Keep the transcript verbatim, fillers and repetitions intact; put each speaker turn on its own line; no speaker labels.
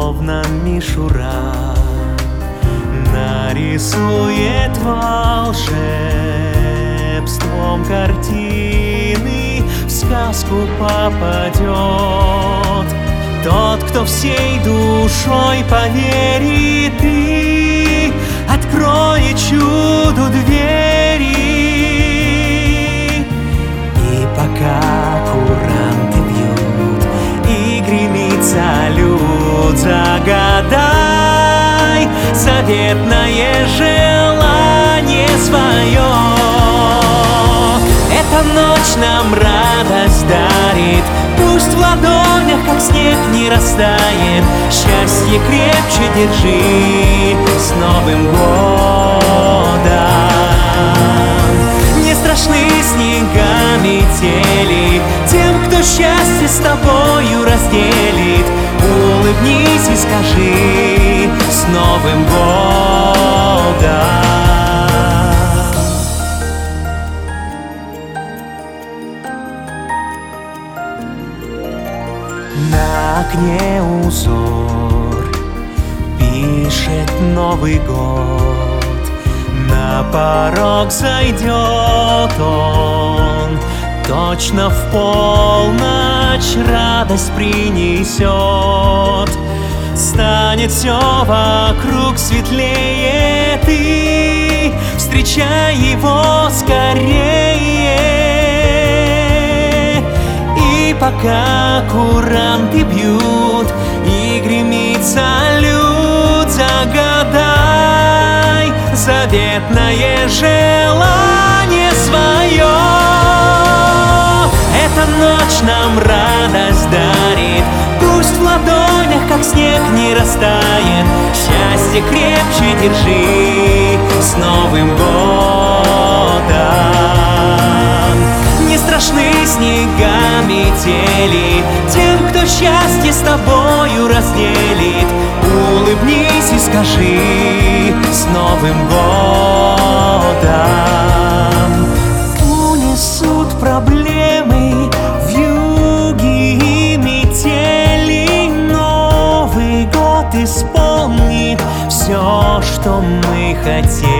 словно мишура, нарисует волшебством картины, в сказку попадет тот, кто всей душой поверит и откроет чуду двери. И пока куранты бьют и гремит салют, загадай заветное желание свое. Эта ночь нам радость дарит, пусть в ладонях, как снег, не растает. Счастье крепче держи, с Новым годом! Не страшны снега, метели тем, кто счастье с тобою разделит. Улыбнись и скажи: с Новым годом! На окне узор пишет Новый год, на порог зайдет он, точно в полночь радость принесет. Станет все вокруг светлее, ты встречай его скорее. И пока куранты бьют и гремит салют, загадай заветное желание свое. Эта ночь нам радость дарит, пусть в ладонях, как снег, не растает. Счастье крепче держи, с Новым годом! Не страшны снега, метели тем, кто счастье с тобою разделит. Улыбнись и скажи: с Новым годом! Унесут проблемы вьюги и метели, Новый год исполнит все, что мы хотели.